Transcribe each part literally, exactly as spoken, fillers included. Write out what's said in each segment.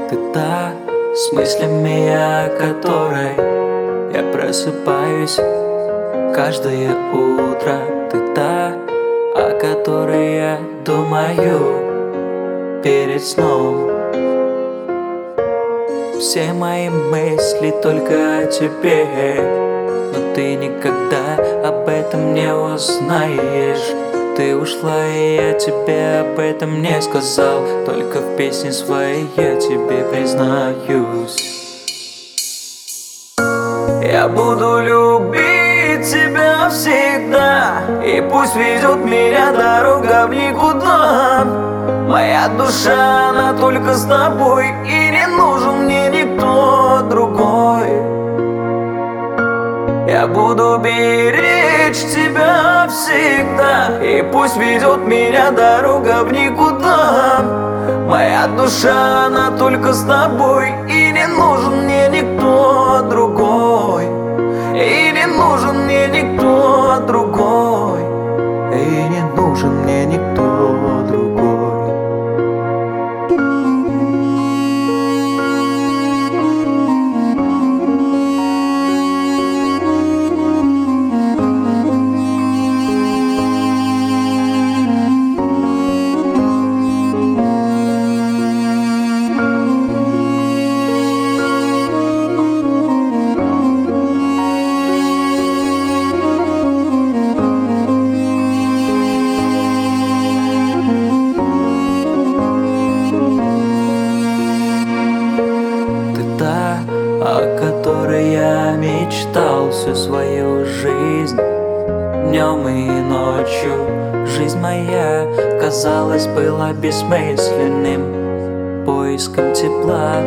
Ты та, с мыслями о которой я просыпаюсь каждое утро. Ты та, о которой я думаю перед сном. Все мои мысли только о тебе, но ты никогда об этом не узнаешь. Ты ушла, и я тебе об этом не сказал. Только в песне своей я тебе признаюсь. Я буду любить тебя всегда, и пусть ведет меня дорога в никуда. Моя душа, она только с тобой, и не нужен мне никто другой. Я буду беречь тебя всегда, и пусть ведет меня дорога в никуда. Моя душа, она только с тобой, и не нужен мне никто другой. И не нужен мне никто другой. И не нужен мне никто другой. О которой я мечтал всю свою жизнь, днем и ночью. Жизнь моя, казалось, была бессмысленным поиском тепла.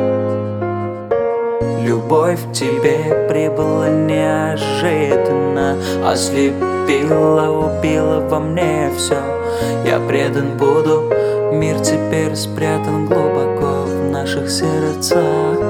Любовь к тебе прибыла неожиданно, ослепила, убила во мне все. Я предан буду, мир теперь спрятан глубоко в наших сердцах.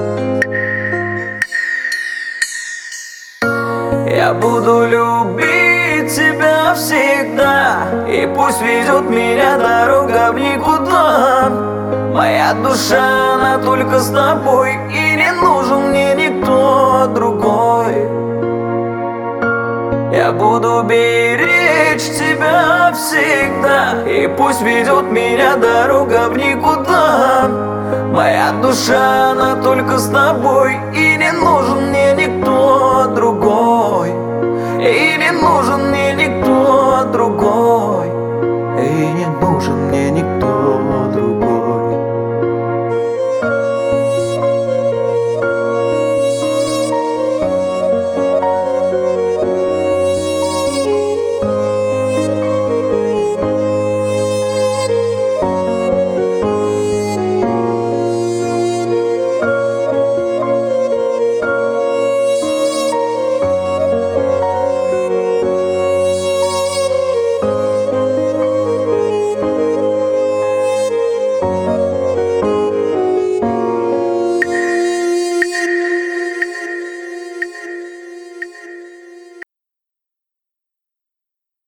Я буду любить тебя всегда, и пусть ведет меня дорога в никуда. Моя душа, она только с тобой, и не нужен мне никто другой. Я буду беречь тебя всегда, и пусть ведет меня дорога в никуда. Моя душа, она только с тобой, и не